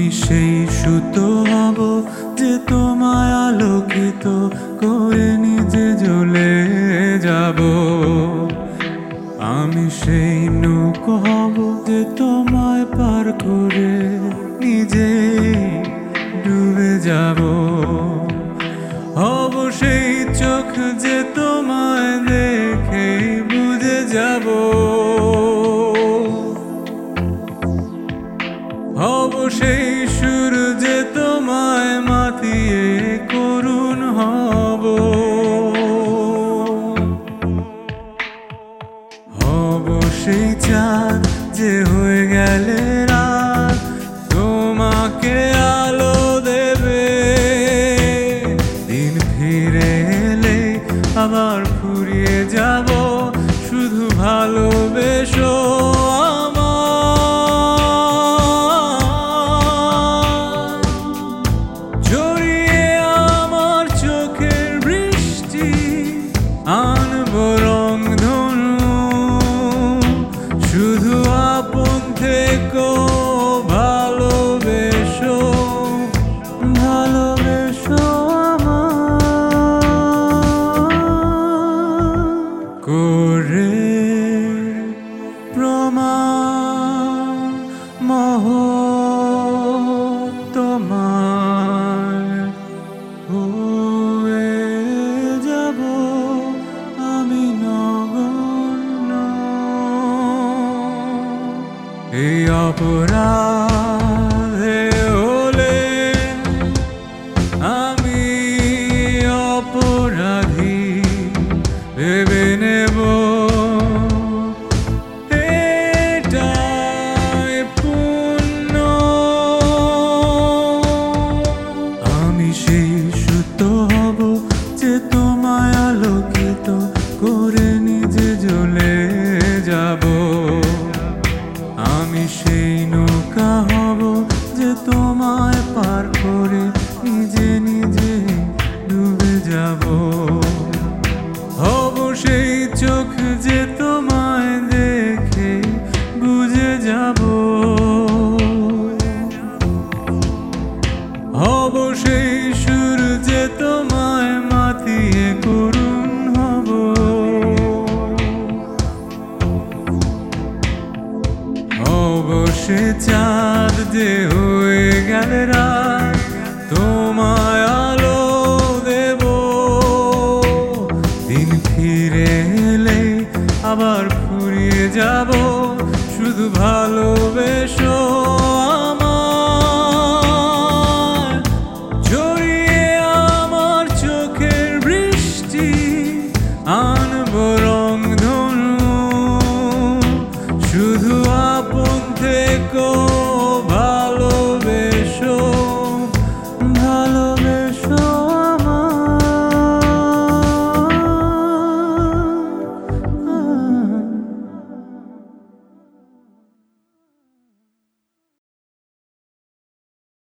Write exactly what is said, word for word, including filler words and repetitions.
আমি সেই সুতো হব যে তোমায় আলোকিত করে নিজে জ্বলে যাব। আমি সেই নৌকো হব যে তোমায় পার করে নিজে ডুবে যাব। হব সেই চোখ যে তোমায় দেখে বুঝে যাব। হব সেই সুর যে তোমায় মাতিয়ে করুণ হব। হব সেই চাঁদ যে হয়ে গেলে রাত তোমাকে আলো দেবে। দিন ফিরে এলে আবার ফুরিয়ে যাব, শুধু ভালোবেসো আনবো রংধনু, শুধু আপন থেকো ভালোবেসো ভালোবেসো আমায় করে প্রমাণ মোহ তোমার হয়ে যাব আমি নগণ্য। এই অপরাধে হলে আমি অপরাধী ভেবে নেব, এটাই পুণ্য। আমি সেই সুতো হব যে তোমায় আলোকিত করে নিজে জ্বলে যাব। আমি সেই নৌকা হব যে তোমায় পার করে নিজে নিজে ডুবে যাব। হব সেই চোখ যে তোমায় দেখে বুঝে যাব। হব সেই সুর যে তোমায় মাতিয়ে করুণ হব। হব সে চাঁদ যে হয়ে গেলে রাত তোমায় আলো দেব। দিন ফিরে এলে আবার ফুরিয়ে যাব, শুধু ভালোবেসো